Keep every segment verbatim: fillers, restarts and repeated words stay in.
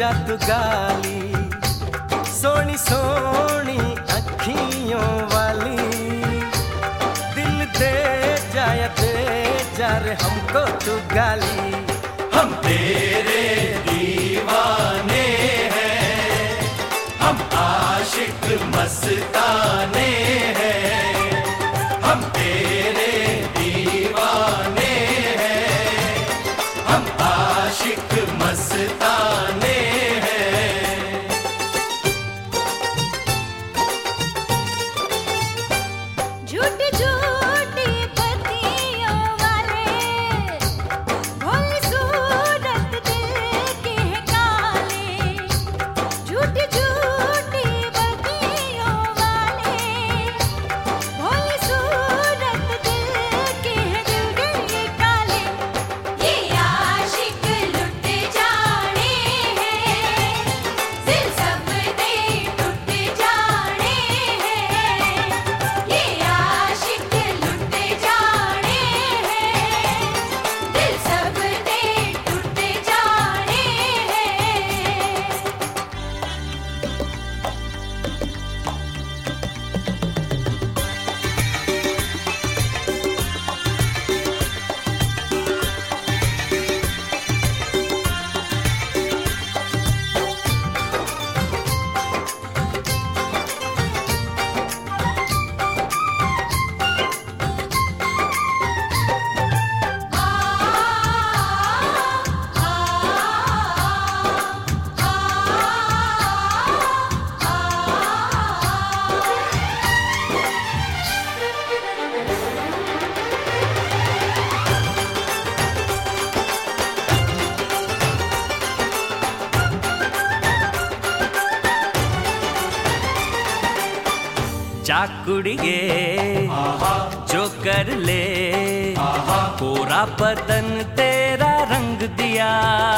जा तू गाली, सोनी सोनी अखियों वाली, दिल दे जाया दे जा रे हमको तू गाली। हम तेरे दीवाने हैं, हम आशिक मस्ताने हैं, हम तेरे दीवाने हैं, हम आशिक मस्ताने हैं। झूठ झूठी बत्तियों वाले, भोली सूरत दिल के काले, झूठ झूठी बत्तियों वाले, भोली सूरत दिल के दिल के काले। ये आशिक लुट जाने हैं, दिल सब दे टूट जाने हैं। ये आशिक लुट जाने हैं, दिल सब दे टूट जाने हैं। जा कुड़िए जो कर ले, पूरा बदन तेरा रंग दिया।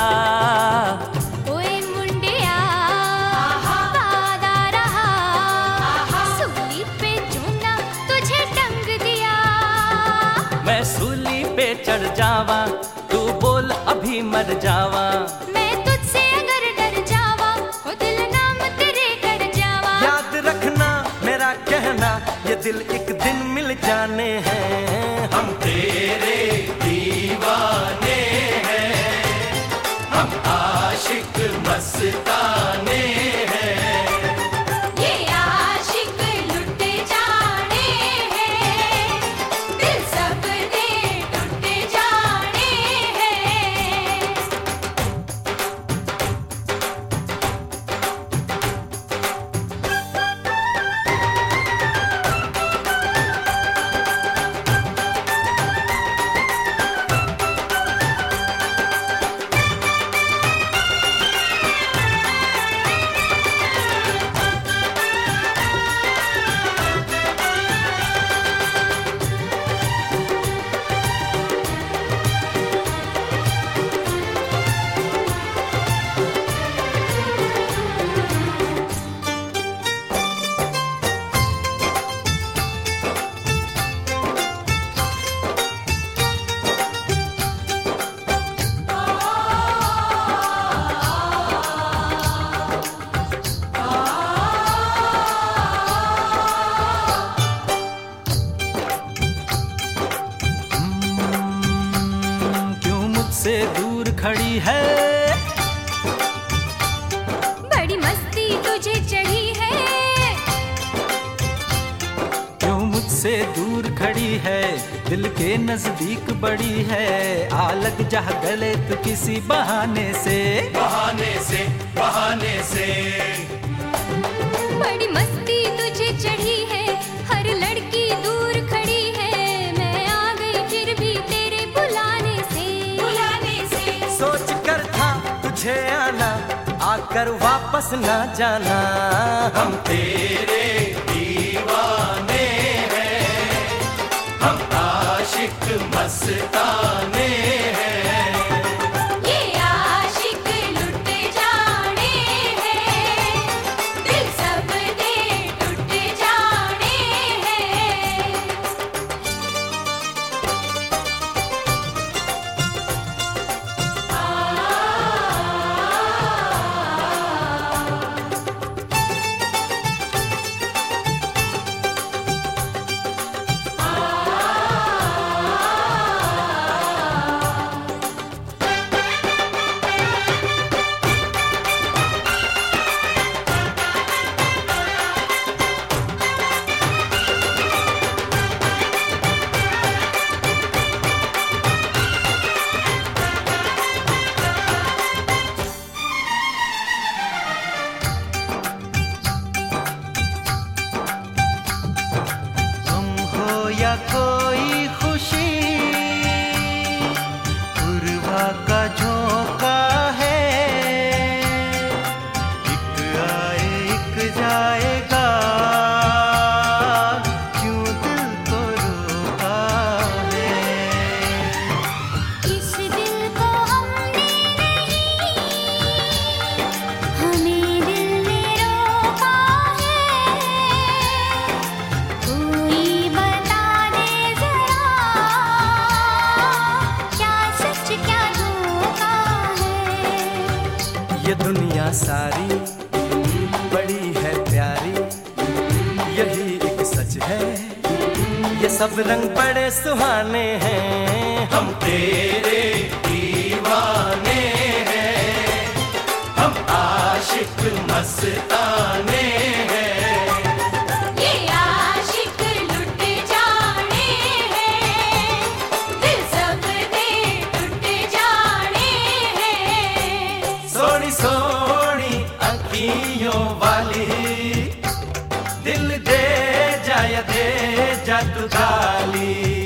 ओए मुंडिया वादा रहा, सूली पे चूना तुझे टंग दिया। मैं सूली पे चढ़ जावा, तू बोल अभी मर जावा। मैं तुझसे अगर डर जावा, हो दिल नाम तेरे कर जावा। याद रखना मेरा कहना, ये दिल एक दिन मिल जाने हैं। हम तेरे दीवाने हैं, हम आशिक मस्ताने हैं। ये आशिक लुट जाने हैं, दिल सब दे टूट जाने हैं। क्यों मुझसे दूर खड़ी है, बड़ी मस्ती तुझे चढ़ी है। क्यों मुझसे दूर खड़ी है, दिल के नजदीक बड़ी है। आ लग जा गले तू किसी बहाने से, बहाने से, बहाने से। बड़ी मस्ती तुझे चढ़ी है, हर लड़की दूर खड़ी है। मैं आ गई फिर भी तेरे बुलाने से, बुलाने से। सोच कर था तुझे आना, आकर वापस ना जाना। हम तेरे दीवाने हैं, हम आशिक मस्ताने हैं। ये आशिक लुट जाने हैं, दिल सब दे टूट जाने हैं। आ दुनिया सारी बड़ी है प्यारी, यही एक सच है, ये सब रंग बड़े सुहाने हैं। हम तेरे दीवाने हैं, हम आशिक मस्ताने हैं। ये आशिक लुट जाने हैं, दिल सब दे टूट जाने हैं। सोनी सोनी अखियों वाली, दिल दे जा या दे जा तू गाली।